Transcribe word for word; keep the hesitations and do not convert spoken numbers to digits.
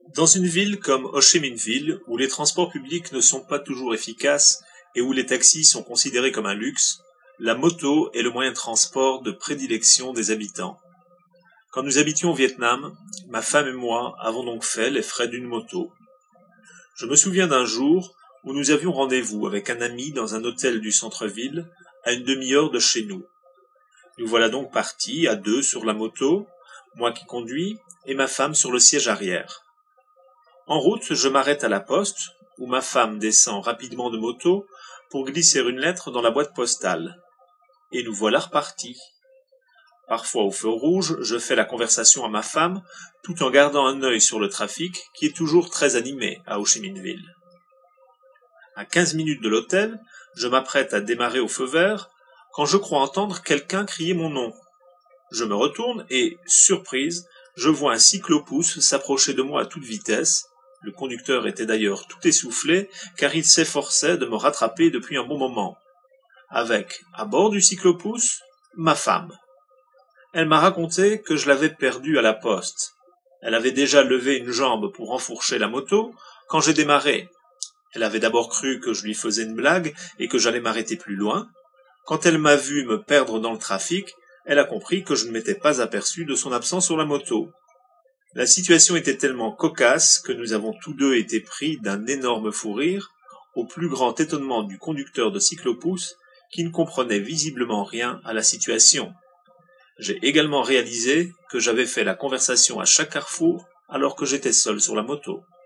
Dans une ville comme Ho Chi Minh Ville, où les transports publics ne sont pas toujours efficaces et où les taxis sont considérés comme un luxe, la moto est le moyen de transport de prédilection des habitants. Quand nous habitions au Vietnam, ma femme et moi avons donc fait les frais d'une moto. Je me souviens d'un jour où nous avions rendez-vous avec un ami dans un hôtel du centre-ville, à une demi-heure de chez nous. Nous voilà donc partis à deux sur la moto, moi qui conduis et ma femme sur le siège arrière. En route, je m'arrête à la poste, où ma femme descend rapidement de moto pour glisser une lettre dans la boîte postale. Et nous voilà repartis. Parfois au feu rouge, je fais la conversation à ma femme, tout en gardant un œil sur le trafic, qui est toujours très animé à Ho Chi Minh Ville. À quinze minutes de l'hôtel, je m'apprête à démarrer au feu vert, quand je crois entendre quelqu'un crier mon nom. Je me retourne et, surprise, je vois un cyclopousse s'approcher de moi à toute vitesse. Le conducteur était d'ailleurs tout essoufflé, car il s'efforçait de me rattraper depuis un bon moment. Avec, à bord du cyclopousse, ma femme. Elle m'a raconté que je l'avais perdue à la poste. Elle avait déjà levé une jambe pour enfourcher la moto quand j'ai démarré. Elle avait d'abord cru que je lui faisais une blague et que j'allais m'arrêter plus loin. Quand elle m'a vu me perdre dans le trafic, elle a compris que je ne m'étais pas aperçu de son absence sur la moto. La situation était tellement cocasse que nous avons tous deux été pris d'un énorme fou rire, au plus grand étonnement du conducteur de cyclopousse qui ne comprenait visiblement rien à la situation. J'ai également réalisé que j'avais fait la conversation à chaque carrefour alors que j'étais seul sur la moto.